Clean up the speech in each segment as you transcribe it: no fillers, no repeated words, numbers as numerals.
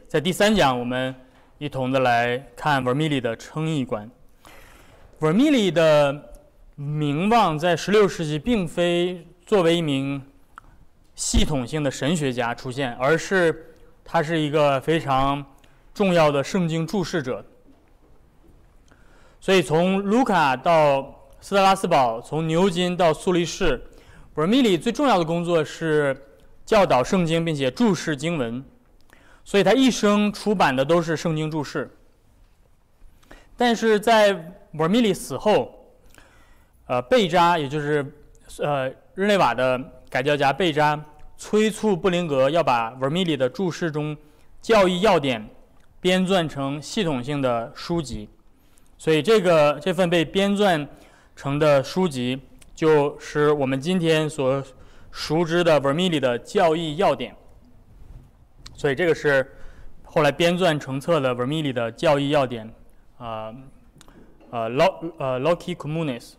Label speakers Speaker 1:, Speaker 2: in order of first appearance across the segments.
Speaker 1: 在第3讲，我们一同的来看 Vermigli 的称义观。Vermigli 的名望在16世纪并非作为一名系统性的神学家出现，而是他是一个非常重要的圣经注释者。所以从卢卡到斯特拉斯堡，从牛津到苏黎世， Vermigli 最重要的工作是教导圣经并且注释经文，所以他一生出版的都是圣经注释。但是在 Vermigli 死后，贝扎，也就是日内瓦的改教家贝扎，催促布林格要把 Vermigli 的注释中教义要点编撰成系统性的书籍，所以这份被编撰成的书籍就是我们今天所熟知的 Vermigli 的教义要点。所以这个是后来编撰成册的 Vermigli 的教义要点，Loci Communis。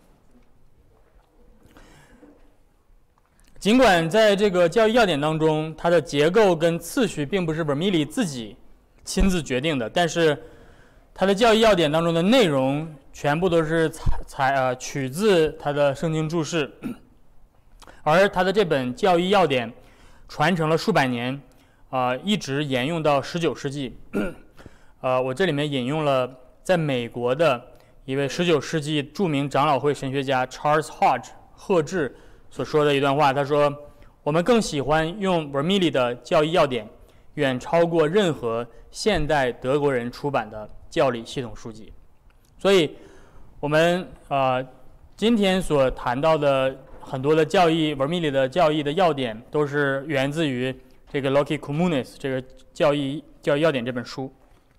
Speaker 1: 尽管在这个教义要点当中，它的结构跟次序并不是 Vermigli 自己亲自决定的，但是它的教义要点当中的内容全部都是取自他的圣经注释，而他的这本教义要点传承了数百年，一直沿用到19世纪。我这里面引用了在美国的一位19世纪著名长老会神学家 Charles Hodge 贺治所说的一段话，他说：“我们更喜欢用 Vermigli 的教义要点，远超过任何现代德国人出版的教理系统书籍。”所以，我们今天所谈到的很多的教义 Vermigli 的教义的要点，都是源自于这个 Loci Communis 这个教义要点这本书。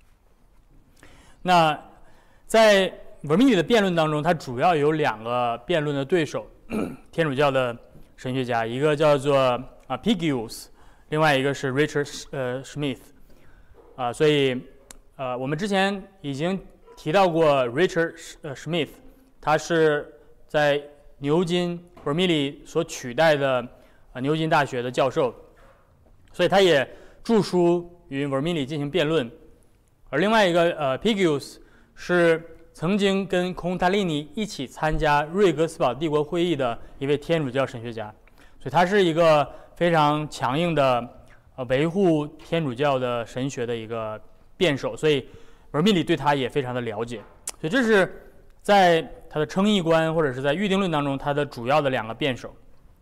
Speaker 1: 那在 Vermigli 的辩论当中，他主要有2个辩论的对手，天主教的神学家，一个叫做Pigius， 另外一个是 Richard Smith。所以我们之前已经提到过 Richard Smith， 他是在牛津 Vermigli 所取代的牛津大学的教授，所以他也著书与 Vermigli 进行辩论。而另外一个Pigius 是曾经跟孔塔利尼一起参加瑞格斯堡帝国会议的一位天主教神学家，所以他是一个非常强硬的维护天主教的神学的一个辩手，所以 Vermigli 对他也非常的了解。所以这是在他的称义观或者是在预定论当中他的主要的2个辩手。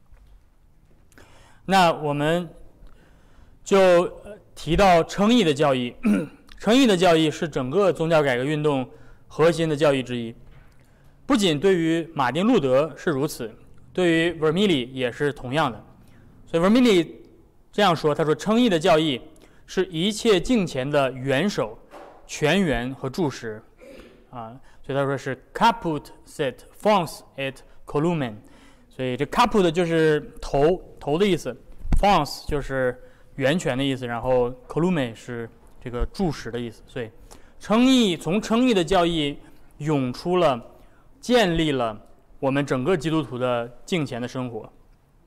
Speaker 1: 那我们就提到称义的教义。称义的教义是整个宗教改革运动核心的教义之一，不仅对于马丁路德是如此，对于 Vermigli 也是同样的。所以 Vermigli 这样说，他说称义的教义是一切敬虔的元首、泉源和柱石所以他说是 caput sit fons et columen。 所以这 caput 就是头的意思， fons 就是源泉的意思，然后 columen 是这个柱石的意思。所以从称义的教义涌出了，建立了我们整个基督徒的敬虔的生活。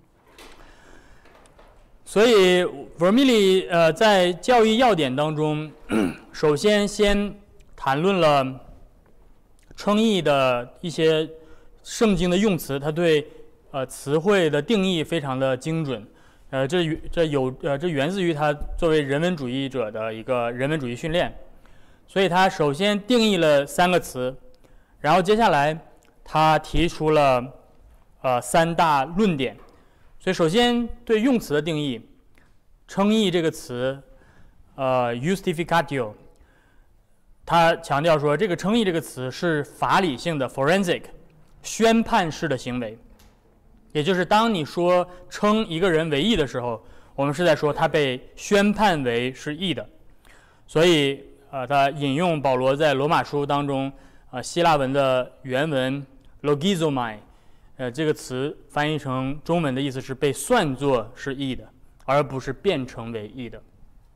Speaker 1: 所以 Vermigli 在教义要点当中，首先谈论了称义的一些圣经的用词，他对词汇的定义非常的精准。这源自于他作为人文主义者的一个人文主义训练。所以他首先定义了3个词，然后接下来他提出了3大论点。所以首先对用词的定义，称义这个词justificatio， 他强调说这个称义这个词是法理性的 forensic 宣判式的行为，也就是当你说称一个人为义的时候，我们是在说他被宣判为是义的。所以他引用保罗在罗马书当中希腊文的原文 logizomai， 这个词翻译成中文的意思是被算作是义的，而不是变成为义的。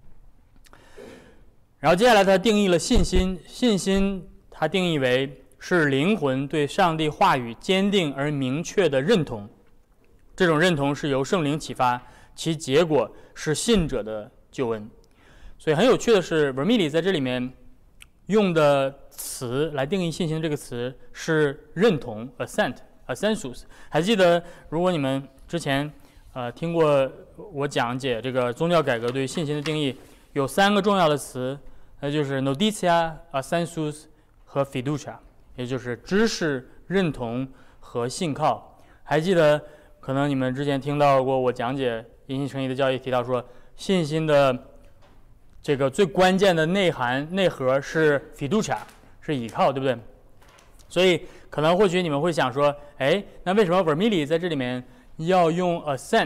Speaker 1: 然后接下来他定义了信心，信心他定义为是灵魂对上帝话语坚定而明确的认同，这种认同是由圣灵启发，其结果是信者的救恩。 所以很有趣的是 Vermigli 在这里面用的词来定义信心的这个词是认同 assensus。还记得如果你们之前听过我讲解这个宗教改革对信心的定义，有3个重要的词，那就是 notitia、assensus 和 fiducia， 也就是知识、认同和信靠。还记得可能你们之前听到过我讲解因信称义的教义，提到说信心的这个最关键的内核是 fiducia， 是倚靠，对不对？所以可能或许你们会想说，那为什么 Vermigli 在这里面要用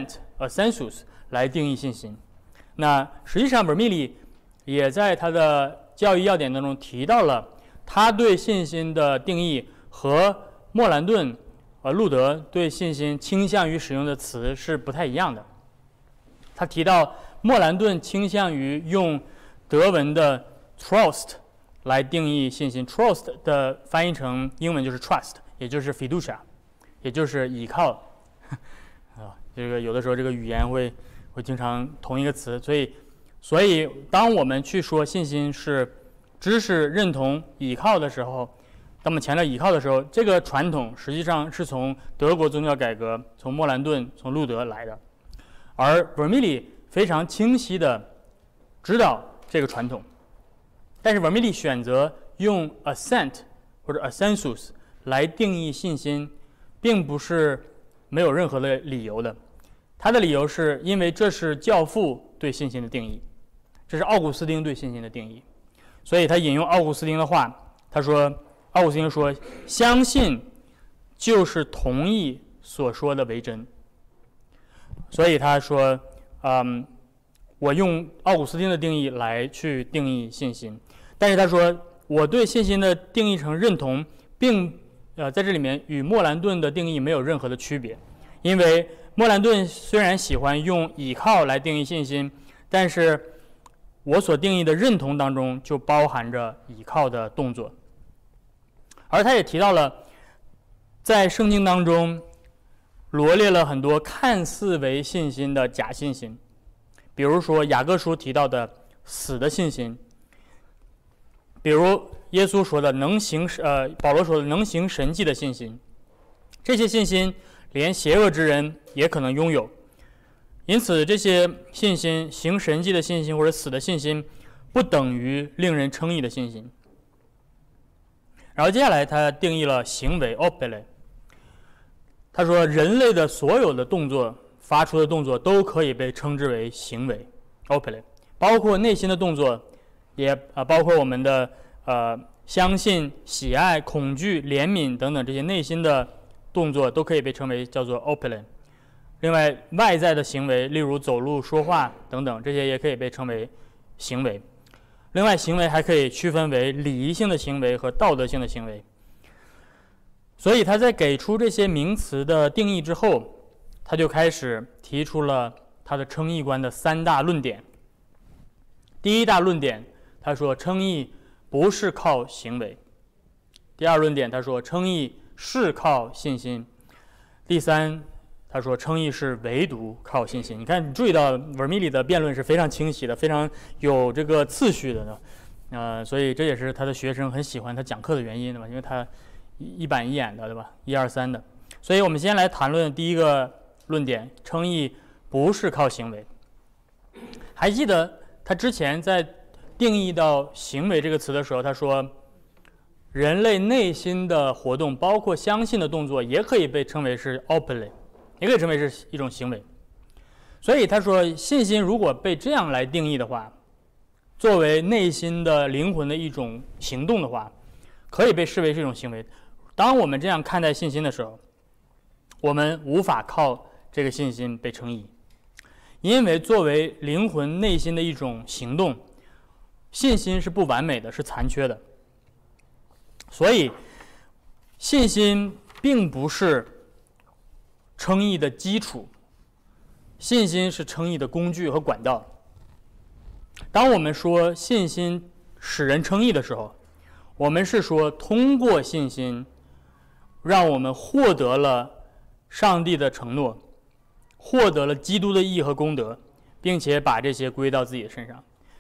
Speaker 1: assensus 来定义信心？那实际上 Vermigli 也在他的教义要点当中提到了他对信心的定义和莫兰顿路德对信心倾向于使用的词是不太一样的。他提到莫兰顿倾向于用德文的 Trost 来定义信心， Trost 的翻译成英文就是 trust， 也就是 fiducia， 也就是倚靠。这个有的时候这个语言会经常同一个词，所以当我们去说信心是知识、认同、倚靠的时候，当我们强调倚靠的时候，这个传统实际上是从德国宗教改革、从莫兰顿、从路德来的，而 Vermigli 非常清晰的知道这个传统，但是 Vermigli 选择用 assent 或者 assensus 来定义信心，并不是没有任何的理由的。他的理由是因为这是教父对信心的定义，这是奥古斯丁对信心的定义，所以他引用奥古斯丁的话，他说，奥古斯丁说，相信就是同意所说的为真。所以他说，我用奥古斯丁的定义来去定义信心，但是他说我对信心的定义成认同，并在这里面与莫兰顿的定义没有任何的区别，因为莫兰顿虽然喜欢用倚靠来定义信心，但是我所定义的认同当中就包含着倚靠的动作。而他也提到了在圣经当中罗列了很多看似为信心的假信心，比如说雅各书提到的死的信心，比如耶稣说的保罗说的能行神迹的信心，这些信心连邪恶之人也可能拥有。因此这些信心，行神迹的信心或者死的信心，不等于令人称义的信心。然后接下来他定义了行为 opere， 他说人类的所有的动作发出的动作都可以被称之为行为 opere， 包括内心的动作，也包括我们的相信、喜爱、恐惧、怜悯等等这些内心的动作都可以被称为叫做 opere。 另外外在的行为，例如走路、说话等等，这些也可以被称为行为。另外行为还可以区分为礼仪性的行为和道德性的行为。所以他在给出这些名词的定义之后，他就开始提出了他的称义观的3大论点。第一大论点，他说称义不是靠行为。第二论点，他说称义是靠信心。第三，他说称义是唯独靠信心。你看，你注意到 Vermigli 的辩论是非常清晰的，非常有这个次序的，所以这也是他的学生很喜欢他讲课的原因，对吧？因为他一板一眼的，对吧？1、2、3的。所以我们先来谈论第一个论点：称义不是靠行为。还记得他之前在定义到行为这个词的时候，他说人类内心的活动，包括相信的动作，也可以被称为是 opere， 也可以称为是一种行为。所以他说信心如果被这样来定义的话，作为内心的灵魂的一种行动的话，可以被视为是一种行为。当我们这样看待信心的时候，我们无法靠这个信心被称义，因为作为灵魂内心的一种行动，信心是不完美的，是残缺的。所以信心并不是称义的基础，信心是称义的工具和管道。当我们说信心使人称义的时候，我们是说通过信心让我们获得了上帝的承诺，获得了基督的义和功德，并且把这些归到自己的身上。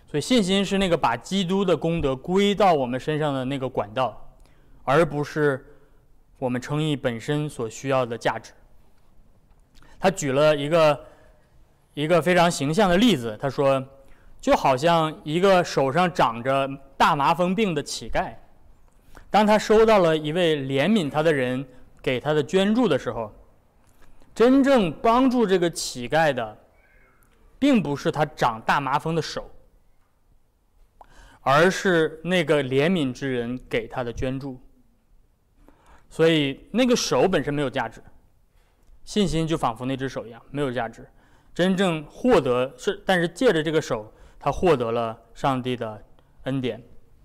Speaker 1: 所以信心是那个把基督的功德归到我们身上的那个管道，而不是我们称义本身所需要的价值。他举了一个非常形象的例子，他说，就好像一个手上长着大麻风病的乞丐，当他收到了一位怜悯他的人给他的捐助的时候，真正帮助这个乞丐的并不是他长大麻风的手，而是那个怜悯之人给他的捐助。所以那个手本身没有价值，信心就仿佛那只手一样没有价值。真正获得是，但是借着这个手，他获得了上帝的恩典。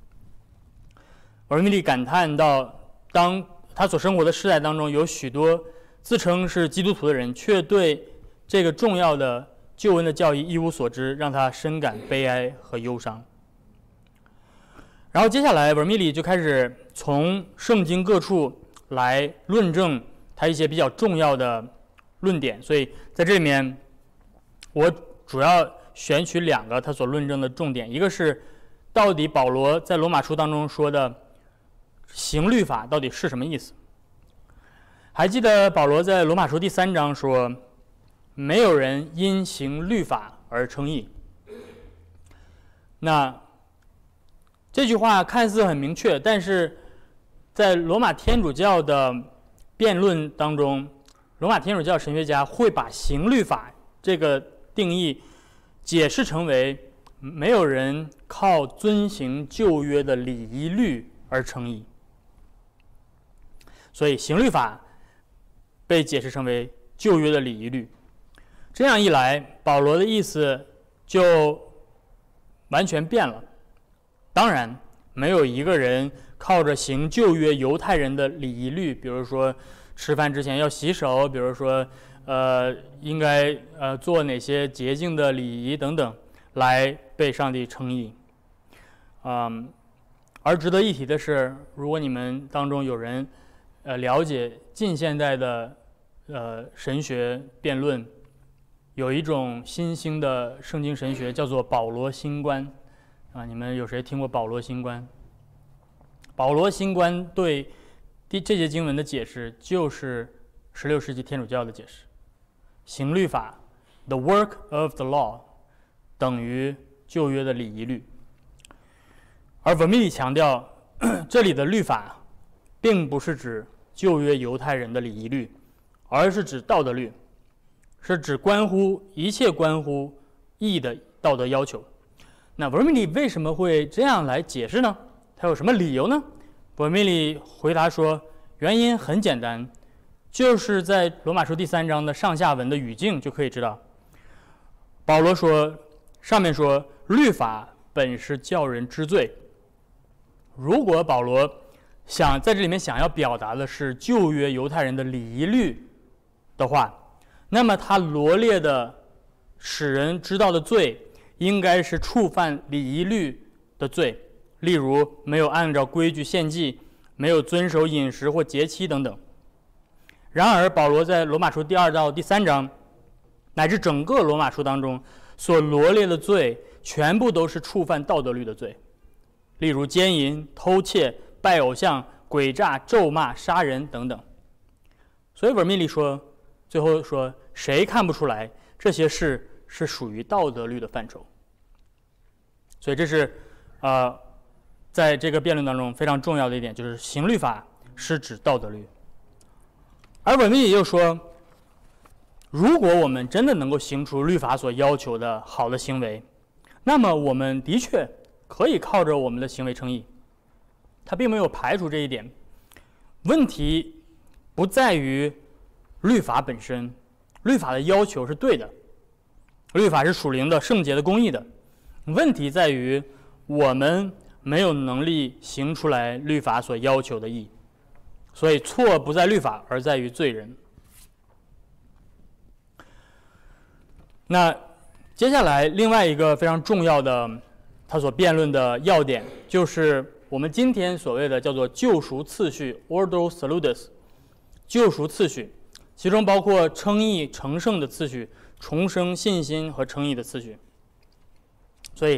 Speaker 1: 文密利感叹到，当他所生活的世代当中，有许多自称是基督徒的人，却对这个重要的救恩的教义一无所知，让他深感悲哀和忧伤。然后接下来，文密利就开始从圣经各处来论证他一些比较重要的论点，所以在这里面，我主要选取两个他所论证的重点，一个是到底保罗在罗马书当中说的行律法到底是什么意思。还记得保罗在罗马书第3章说，没有人因行律法而称义。那这句话看似很明确，但是在罗马天主教的辩论当中，罗马天主教神学家会把行律法这个定义解释成为没有人靠遵行旧约的礼仪律而称义。所以行律法被解释成为旧约的礼仪律。这样一来，保罗的意思就完全变了。当然，没有一个人靠着行旧约犹太人的礼仪律，比如说吃饭之前要洗手，比如说应该做哪些洁净的礼仪等等，来被上帝称义。而值得一提的是，如果你们当中有人了解近现代的神学辩论，有一种新兴的圣经神学叫做保罗新观啊，你们有谁听过保罗新观？保罗新观对这节经文的解释就是16世纪天主教的解释，行律法 the work of the law 等于旧约的礼仪律。而文密利强调，这里的律法并不是指旧约犹太人的礼仪律，而是指道德律，是指一切关乎义的道德要求。那文密利为什么会这样来解释呢？他有什么理由呢？文密利回答说，原因很简单，就是在罗马书第3章的上下文的语境就可以知道。保罗说，上面说律法本是叫人知罪。如果保罗在这里面想要表达的是旧约犹太人的礼仪律的话，那么他罗列的使人知道的罪应该是触犯礼仪律的罪，例如没有按照规矩献祭，没有遵守饮食或节期等等。然而保罗在罗马书第2到第3章乃至整个罗马书当中所罗列的罪全部都是触犯道德律的罪，例如奸淫、偷窃、拜偶像、诡诈、咒骂、杀人等等。所以文密利最后说，谁看不出来这些事是属于道德律的范畴？所以这是在这个辩论当中非常重要的一点，就是行律法是指道德律。而文密利又说，如果我们真的能够行出律法所要求的好的行为，那么我们的确可以靠着我们的行为称义。他并没有排除这一点。问题不在于律法本身，律法的要求是对的，律法是属灵的、圣洁的、公义的。问题在于我们没有能力行出来律法所要求的义，所以错不在律法，而在于罪人。那接下来另外一个非常重要的他所辩论的要点，就是我们今天所谓的叫做救赎次序 Ordo Salutis， 救赎次序，其中包括称义成圣的次序、重生信心和称义的次序。所以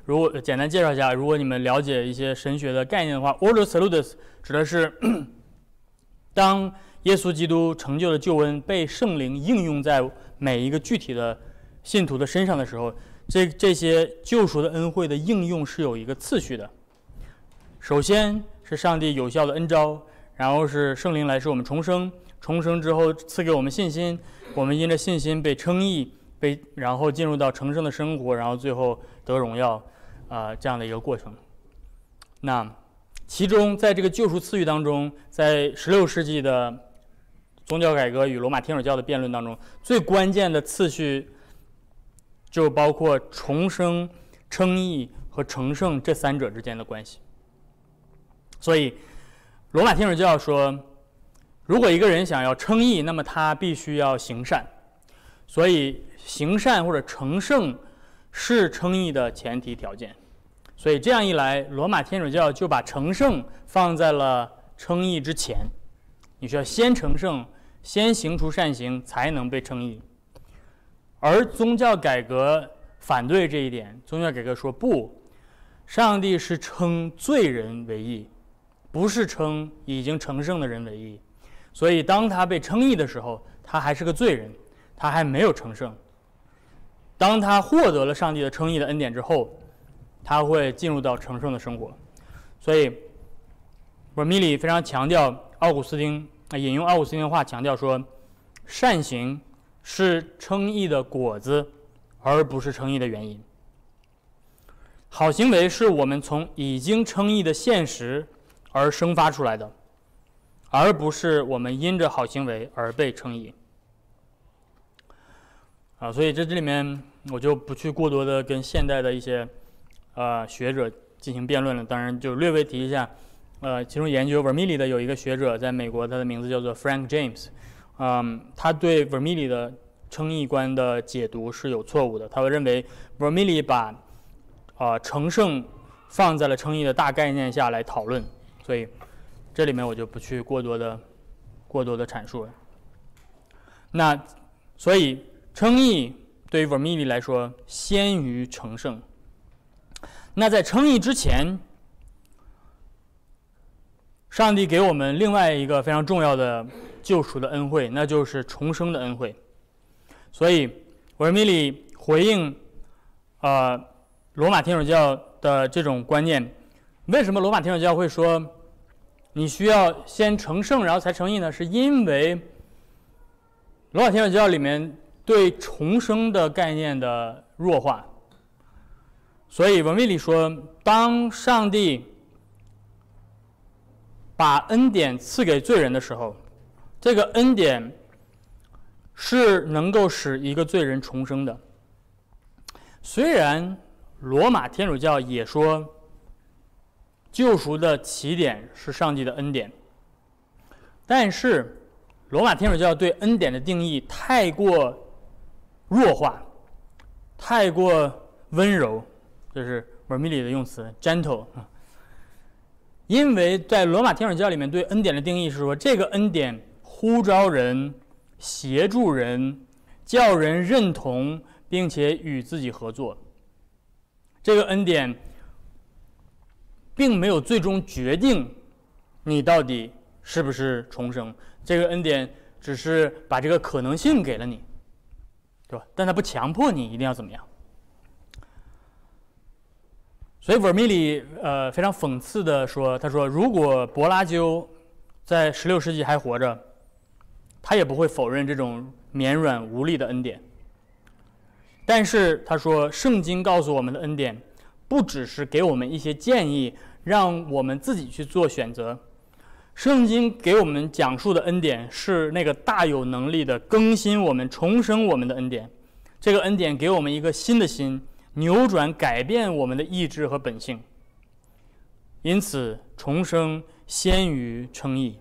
Speaker 1: 如果简单介绍一下，如果你们了解一些神学的概念的话 ，Ordo Salutis 指的是当耶稣基督成就的救恩被圣灵应用在每一个具体的信徒的身上的时候，这些救赎的恩惠的应用是有一个次序的。首先是上帝有效的恩召，然后是圣灵来使我们重生，重生之后赐给我们信心，我们因着信心被称义，然后进入到成圣的生活，然后最后得荣耀，这样的一个过程。那其中在这个救赎次序当中，在16世纪的宗教改革与罗马天主教的辩论当中，最关键的次序就包括重生、称义和成圣这三者之间的关系。所以罗马天主教说，如果一个人想要称义，那么他必须要行善，所以行善或者成圣是称义的前提条件。所以这样一来，罗马天主教就把成圣放在了称义之前，你需要先成圣，先行出善行，才能被称义。而宗教改革反对这一点，宗教改革说不，上帝是称罪人为义，不是称已经成圣的人为义。所以当他被称义的时候，他还是个罪人，他还没有成圣。当他获得了上帝的称义的恩典之后，他会进入到成圣的生活。所以文米里非常强调奥古斯丁，引用奥古斯丁的话强调说，善行是称义的果子，而不是称义的原因。好行为是我们从已经称义的现实而生发出来的，而不是我们因着好行为而被称义。所以这里面我就不去过多的跟现代的一些学者进行辩论了，当然就略微提一下，其中研究 Vermigli 的有一个学者在美国，他的名字叫做 Frank James，他对 Vermigli 的称义观的解读是有错误的，他会认为 Vermigli 把成圣放在了称义的大概念下来讨论，所以这里面我就不去过多的阐述了。那所以称义对于 Vermigli 来说先于成圣。那在称义之前，上帝给我们另外一个非常重要的救赎的恩惠，那就是重生的恩惠。所以Vermigli回应罗马天主教的这种观念，为什么罗马天主教会说你需要先成圣然后才成义呢？是因为罗马天主教里面对重生的概念的弱化。所以文米里说，当上帝把恩典赐给罪人的时候，这个恩典是能够使一个罪人重生的。虽然罗马天主教也说救赎的起点是上帝的恩典，但是罗马天主教对恩典的定义太过弱化，太过温柔，这是文米里的用词 gentle。 因为在罗马天主教里面对恩典的定义是说，这个恩典呼召人，协助人，叫人认同并且与自己合作。这个恩典并没有最终决定你到底是不是重生，这个恩典只是把这个可能性给了你，对吧？但它不强迫你一定要怎么样。所以 Vermigli 非常讽刺的说，他说如果柏拉修在16世纪还活着，他也不会否认这种绵软无力的恩典。但是他说，圣经告诉我们的恩典不只是给我们一些建议，让我们自己去做选择。圣经给我们讲述的恩典是那个大有能力的更新我们、重生我们的恩典。这个恩典给我们一个新的心，扭转改变我们的意志和本性。因此重生先于称义。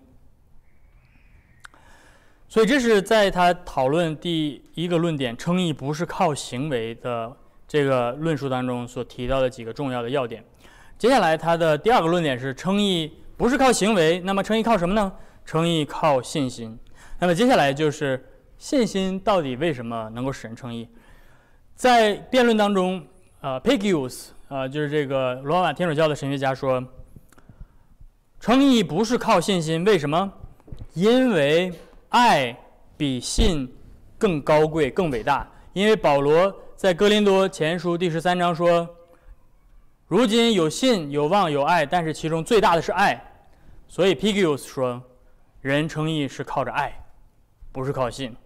Speaker 1: 所以这是在他讨论第一个论点，称义不是靠行为的这个论述当中所提到的几个重要的要点。接下来他的第二个论点是，称义不是靠行为，那么称义靠什么呢？称义靠信心。那么接下来就是信心到底为什么能够使人称义？在辩论当中，Peggius 就是这个罗马天主教的神学家说，称义不是靠信心，为什么？因为爱比信更高贵、更伟大。因为保罗在哥林多前书第13章说，如今有信、有望、有爱，但是其中最大的是爱。所以 Pigius 说，人称义是靠着爱，不是靠信。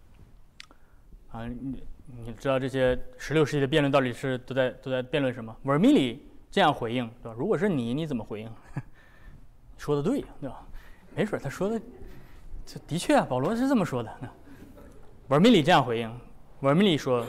Speaker 1: 你知道这些16世纪的辩论到底是都在辩论什么？文米里这样回应，对吧？如果是你怎么回应？说的对，对吧？没准他说的，这的确啊，保罗是这么说的。文米里这样回应，文米里说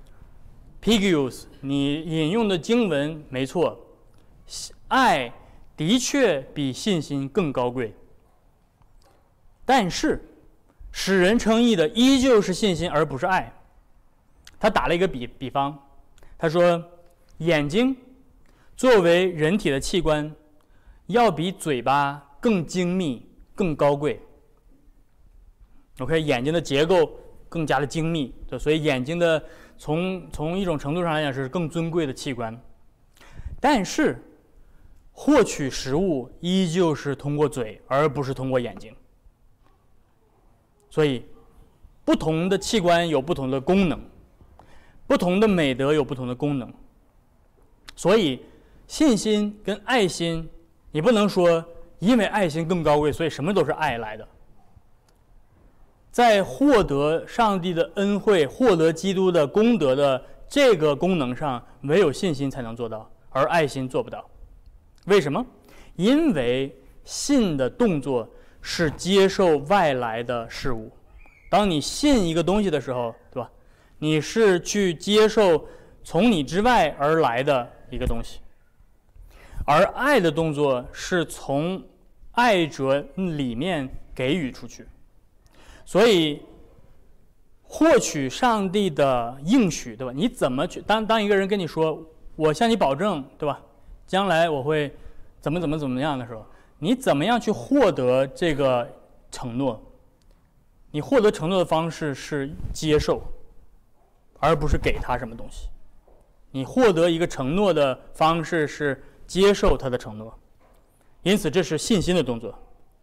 Speaker 1: ：“Pigius， 你引用的经文没错，爱的确比信心更高贵，但是使人称义的依旧是信心，而不是爱。”他打了一个比方，他说：“眼睛作为人体的器官，要比嘴巴更精密、更高贵。OK， 眼睛的结构更加的精密，所以眼睛的从一种程度上来讲是更尊贵的器官。但是获取食物依旧是通过嘴，而不是通过眼睛。所以不同的器官有不同的功能。”不同的美德有不同的功能，所以信心跟爱心，你不能说因为爱心更高贵，所以什么都是爱来的。在获得上帝的恩惠、获得基督的功德的这个功能上，唯有信心才能做到，而爱心做不到。为什么？因为信的动作是接受外来的事物。当你信一个东西的时候，对吧？你是去接受从你之外而来的一个东西，而爱的动作是从爱者里面给予出去。所以获取上帝的应许，对吧？你怎么去当一个人跟你说我向你保证，对吧？将来我会怎么样的时候，你怎么样去获得这个承诺？你获得承诺的方式是接受，而不是给他什么东西。你获得一个承诺的方式是接受他的承诺，因此这是信心的动作。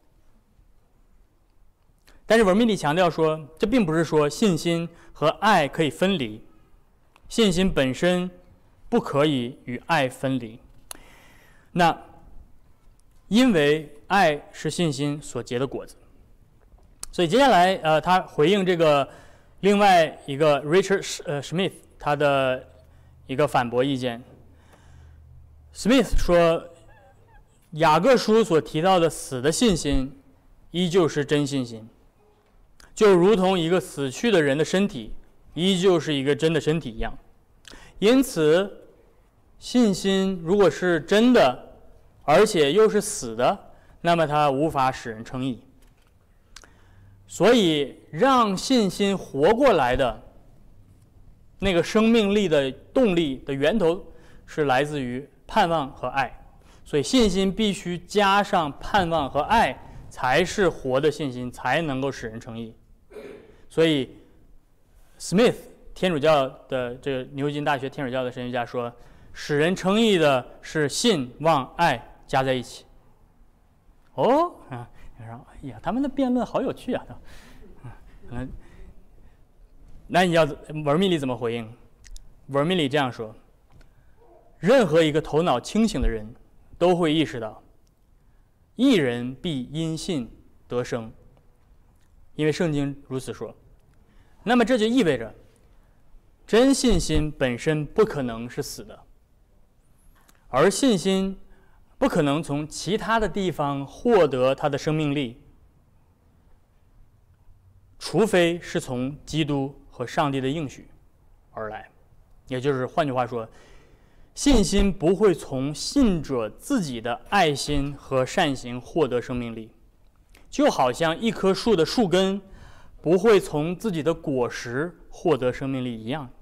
Speaker 1: 但是文密里强调说，这并不是说信心和爱可以分离，信心本身不可以与爱分离。那因为爱是信心所结的果子，所以接下来他回应这个另外一个 Richard Smith 他的一个反驳意见。Smith 说，雅各书所提到的死的信心依旧是真信心，就如同一个死去的人的身体依旧是一个真的身体一样。因此信心如果是真的而且又是死的，那么它无法使人称义。所以让信心活过来的那个生命力的动力的源头是来自于盼望和爱，所以信心必须加上盼望和爱，才是活的信心，才能够使人称义。所以 Smith 天主教的这个牛津大学天主教的神学家说，使人称义的是信望爱加在一起。哎呀，他们的辩论好有趣啊！那你要文密里怎么回应？文密里这样说：任何一个头脑清醒的人都会意识到，义人必因信得生，因为圣经如此说。那么这就意味着，真信心本身不可能是死的，而信心不可能从其他的地方获得它的生命力，除非是从基督和上帝的应许而来。也就是换句话说，信心不会从信者自己的爱心和善行获得生命力，就好像一棵树的树根不会从自己的果实获得生命力一样。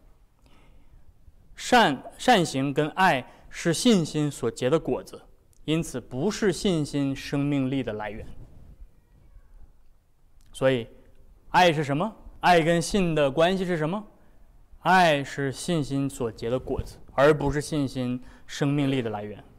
Speaker 1: 善行跟爱是信心所结的果子，因此不是信心生命力的来源。所以爱是什么？爱跟信的关系是什么？爱是信心所结的果子， 而不是信心生命力的来源。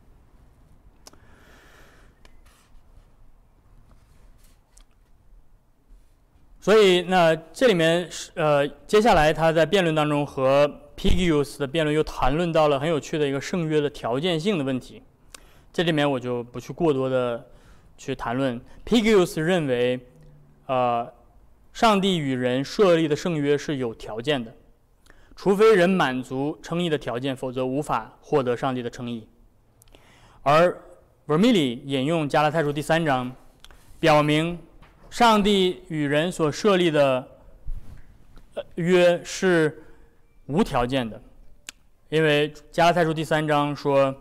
Speaker 1: 所以，那这里面接下来他在辩论当中和 Pigius 的辩论又谈论到了很有趣的一个圣约的条件性的问题。这里面我就不去过多的去谈论。Pigius 认为，上帝与人设立的圣约是有条件的，除非人满足称义的条件，否则无法获得上帝的称义。而 Vermilye 引用加拉太书第3章，表明上帝与人所设立的约是无条件的，因为加拉太书第3章说，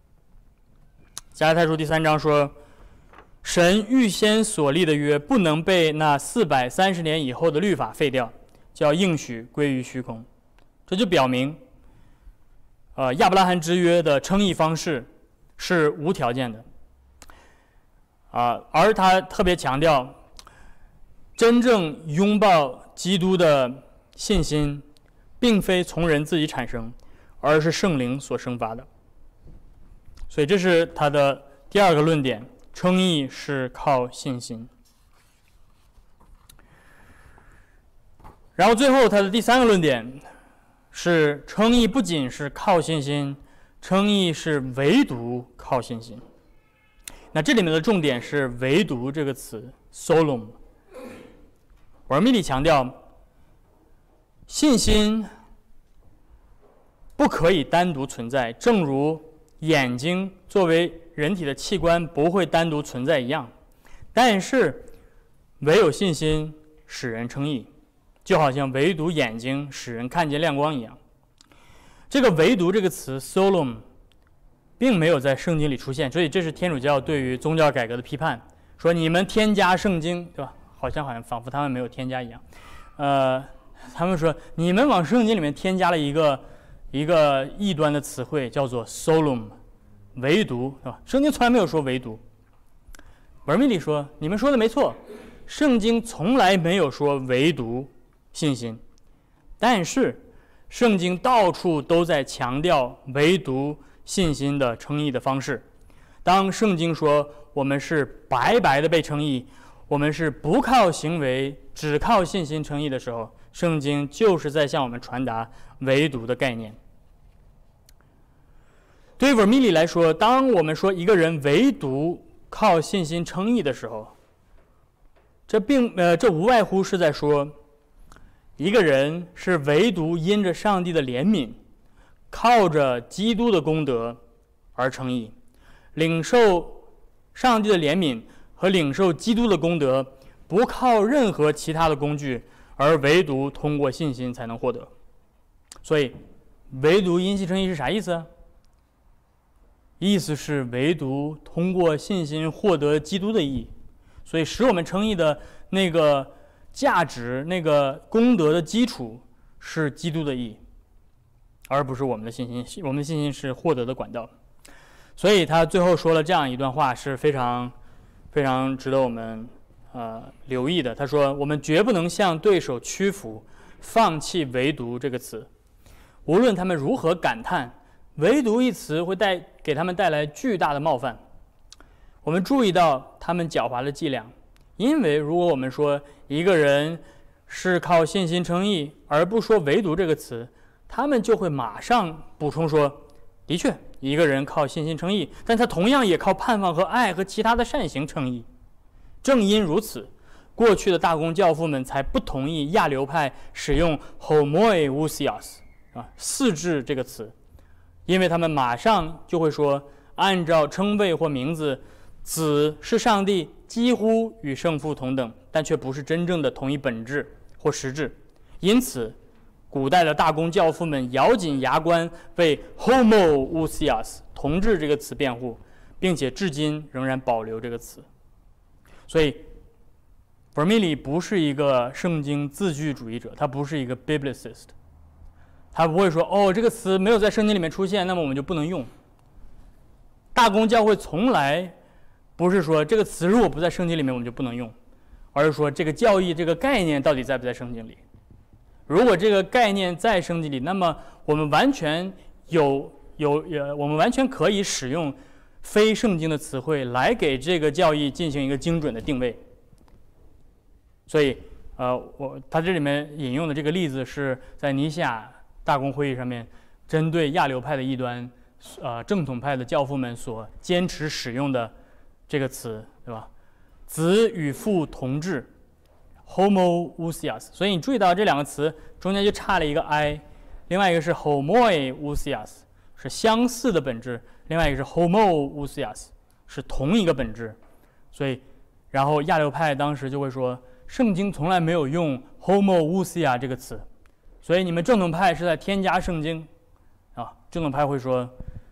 Speaker 1: 神预先所立的约不能被那430年以后的律法废掉，叫应许归于虚空。这就表明，亚伯拉罕之约的称义方式是无条件的。而他特别强调，真正拥抱基督的信心，并非从人自己产生，而是圣灵所生发的。所以这是他的第二个论点，称义是靠信心。然后最后他的第三个论点是，称义不仅是靠信心，称义是唯独靠信心。那这里面的重点是唯独这个词 solum。 Vermilye强调，信心不可以单独存在，正如眼睛作为人体的器官不会单独存在一样。但是唯有信心使人称义，就好像唯独眼睛使人看见亮光一样。这个唯独这个词 solum 并没有在圣经里出现，所以这是天主教对于宗教改革的批判，说你们添加圣经，对吧？好像仿佛他们没有添加一样。他们说你们往圣经里面添加了一个异端的词汇，叫做 solum， 唯独，对吧？圣经从来没有说唯独。Vermilye说，你们说的没错，圣经从来没有说唯独信心，但是圣经到处都在强调唯独信心的称义的方式。当圣经说我们是白白的被称义，我们是不靠行为只靠信心称义的时候，圣经就是在向我们传达唯独的概念。对于 Vermilye 来说，当我们说一个人唯独靠信心称义的时候，这无外乎是在说一个人是唯独因着上帝的怜悯，靠着基督的功德而称义，领受上帝的怜悯和领受基督的功德，不靠任何其他的工具，而唯独通过信心才能获得。所以唯独因信称义是啥意思？意思是唯独通过信心获得基督的义。所以使我们称义的那个价值，那个功德的基础是基督的义，而不是我们的信心。我们的信心是获得的管道。所以他最后说了这样一段话，是非常非常值得我们留意的。他说，我们绝不能向对手屈服，放弃唯独这个词。无论他们如何感叹，唯独一词会给他们带来巨大的冒犯。我们注意到他们狡猾的伎俩，因为如果我们说一个人是靠信心称义，而不说唯独这个词，他们就会马上补充说，的确一个人靠信心称义，但他同样也靠盼望和爱和其他的善行称义。正因如此，过去的大公教父们才不同意亚流派使用 homoousios 四字这个词，因为他们马上就会说，按照称谓或名字，子是上帝几乎与圣父同等，但却不是真正的同一本质或实质。因此古代的大公教父们咬紧牙关为 homoousios 同志这个词辩护，并且至今仍然保留这个词。所以 Vermilye 不是一个圣经字句主义者，他不是一个 biblicist， 他不会说这个词没有在圣经里面出现，那么我们就不能用。大公教会从来不是说这个词如果不在圣经里面我们就不能用，而是说这个教义这个概念到底在不在圣经里。如果这个概念在圣经里，那么我们完全我们完全可以使用非圣经的词汇来给这个教义进行一个精准的定位。所以，他这里面引用的这个例子是在尼西亚大公会议上面，针对亚流派的异端，正统派的教父们所坚持使用的这个词，对吧？子与父同质 ，homoousios。所以你注意到这两个词中间就差了一个 i， 另外一个是 homoousios， 是相似的本质；另外一个是 homoousios， 是同一个本质。所以，然后亚流派当时就会说，圣经从来没有用 homoousia 这个词，所以你们正统派是在添加圣经啊。正统派会说，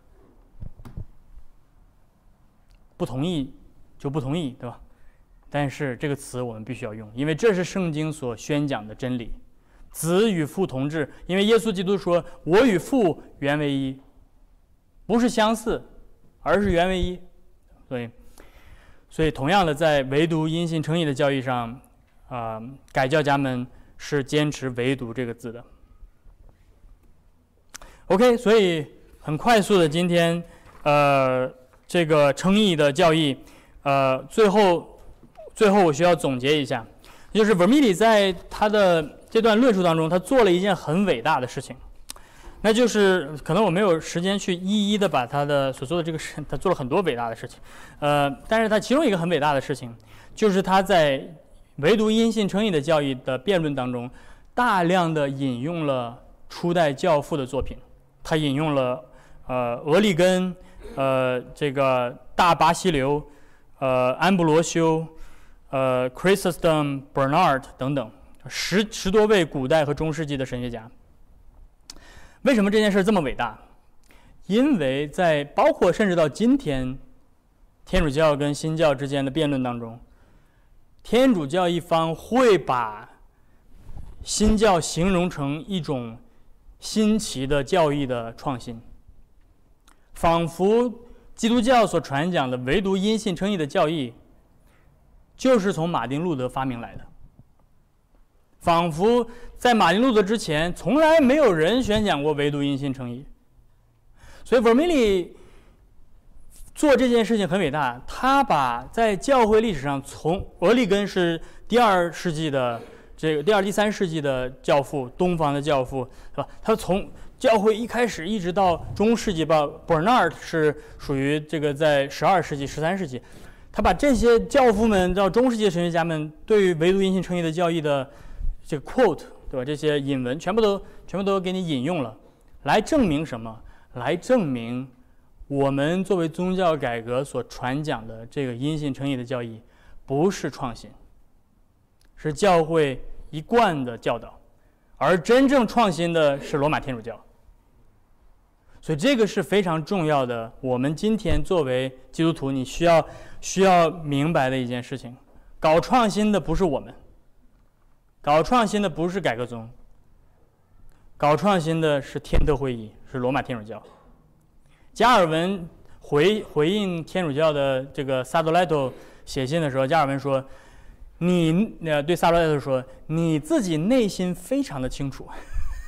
Speaker 1: 不同意就不同意，对吧？但是这个词我们必须要用，因为这是圣经所宣讲的真理。子与父同质，因为耶稣基督说：“我与父原为一。”不是相似，而是原为一。所以同样的，在唯独因信称义的教义上，改教家们是坚持唯独这个字的。OK， 所以很快速的，今天这个称义的教义，最后我需要总结一下，就是 Vermilye 在他的这段论述当中，他做了一件很伟大的事情，那就是可能我没有时间去一一的把他的所做的这个事，他做了很多伟大的事情，但是他其中一个很伟大的事情，就是他在唯独因信称义的教义的辩论当中，大量的引用了初代教父的作品，他引用了俄利根，这个大巴西流，安布罗修。Chrysostom、Bernard 等等十多位古代和中世纪的神学家。为什么这件事这么伟大？因为在包括甚至到今天，天主教跟新教之间的辩论当中，天主教一方会把新教形容成一种新奇的教义的创新，仿佛基督教所传讲的唯独因信称义的教义就是从马丁路德发明来的，仿佛在马丁路德之前从来没有人宣讲过唯独因信称义。所以 Vermilye 做这件事情很伟大，他把在教会历史上，从俄利根是第2、第3世纪的教父，东方的教父，是吧？他从教会一开始一直到中世纪吧 ，Bernard 是属于这个在12世纪、13世纪。他把这些教父们到中世纪的神学家们对于唯独因信称义的教义的这个 quote， 对吧？这些引文全部都给你引用了，来证明什么？来证明我们作为宗教改革所传讲的这个因信称义的教义不是创新，是教会一贯的教导，而真正创新的是罗马天主教。所以这个是非常重要的，我们今天作为基督徒，你需要明白的一件事情。搞创新的不是我们，搞创新的不是改革宗，搞创新的是天特会议，是罗马天主教。加尔文回应天主教的这个萨多莱托写信的时候，加尔文说：“对萨多莱托说，你自己内心非常的清楚，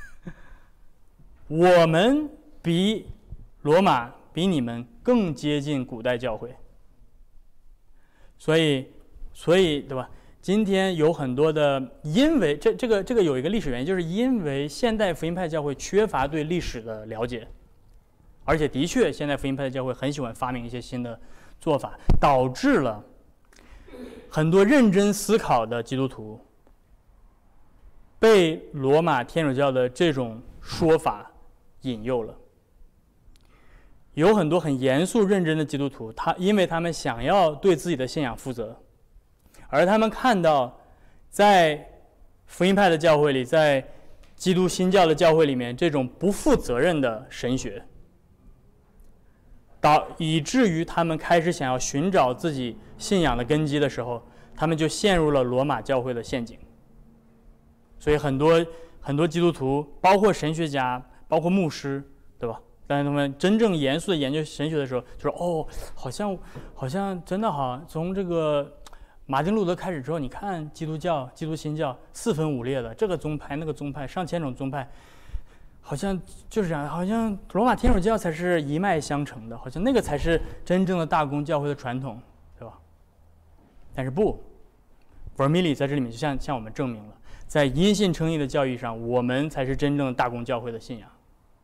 Speaker 1: 我们比罗马比你们更接近古代教会。”所以对吧？今天有很多的，因为这个有一个历史原因，就是因为现代福音派教会缺乏对历史的了解，而且的确，现代福音派教会很喜欢发明一些新的做法，导致了很多认真思考的基督徒被罗马天主教的这种说法引诱了。有很多很严肃认真的基督徒，因为他们想要对自己的信仰负责，而他们看到在福音派的教会里，在基督新教的教会里面，这种不负责任的神学，以至于他们开始想要寻找自己信仰的根基的时候，他们就陷入了罗马教会的陷阱。所以很多基督徒，包括神学家，包括牧师，对吧？但是他们真正严肃的研究神学的时候，就说：“哦，好像真的好，从这个马丁路德开始之后，你看基督教、基督新教四分五裂的，这个宗派那个宗派，上千种宗派， 好像就是这样，好像罗马天主教才是一脉相承的，好像那个才是真正的大公教会的传统，对吧？但是不 ，Vermigli 在这里面就向我们证明了，在因信称义的教义上，我们才是真正的大公教会的信仰。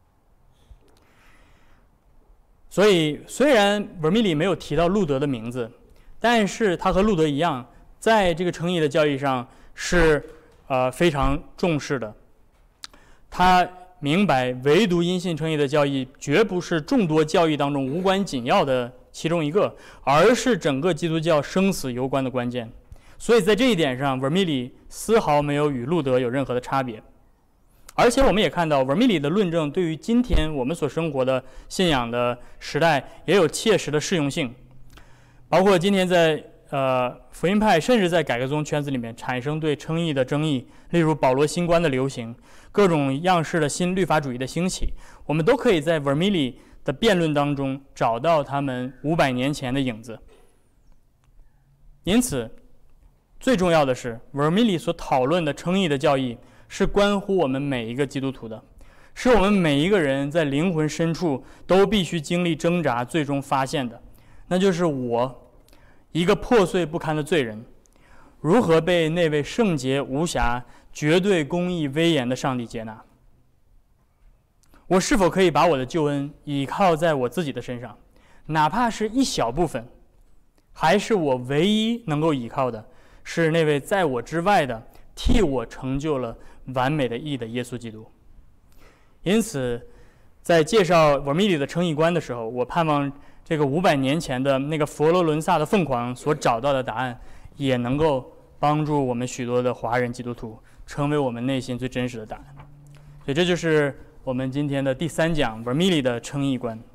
Speaker 1: 所以，虽然 Vermigli 没有提到路德的名字，但是他和路德一样，在这个称义的教义上是非常重视的。他明白，唯独因信称义的教义绝不是众多教义当中无关紧要的其中一个，而是整个基督教生死攸关的关键。所以在这一点上 ，Vermigli 丝毫没有与路德有任何的差别。而且我们也看到 Vermigli 的论证对于今天我们所生活的信仰的时代也有切实的适用性，包括今天在福音派甚至在改革宗圈子里面产生对称义的争议，例如保罗新观的流行，各种样式的新律法主义的兴起，我们都可以在 Vermigli 的辩论当中找到他们500年前的影子。因此，最重要的是 Vermigli 所讨论的称义的教义是关乎我们每一个基督徒的，是我们每一个人在灵魂深处都必须经历挣扎最终发现的，那就是我一个破碎不堪的罪人，如何被那位圣洁无瑕、绝对公义威严的上帝接纳？我是否可以把我的救恩倚靠在我自己的身上，哪怕是一小部分，还是我唯一能够倚靠的是那位在我之外的替我成就了完美的义的耶稣基督？因此，在介绍 Vermigli 的称义观的时候，我盼望这个500年前的那个佛罗伦萨的凤凰所找到的答案，也能够帮助我们许多的华人基督徒成为我们内心最真实的答案。所以这就是我们今天的第3讲 Vermigli 的称义观。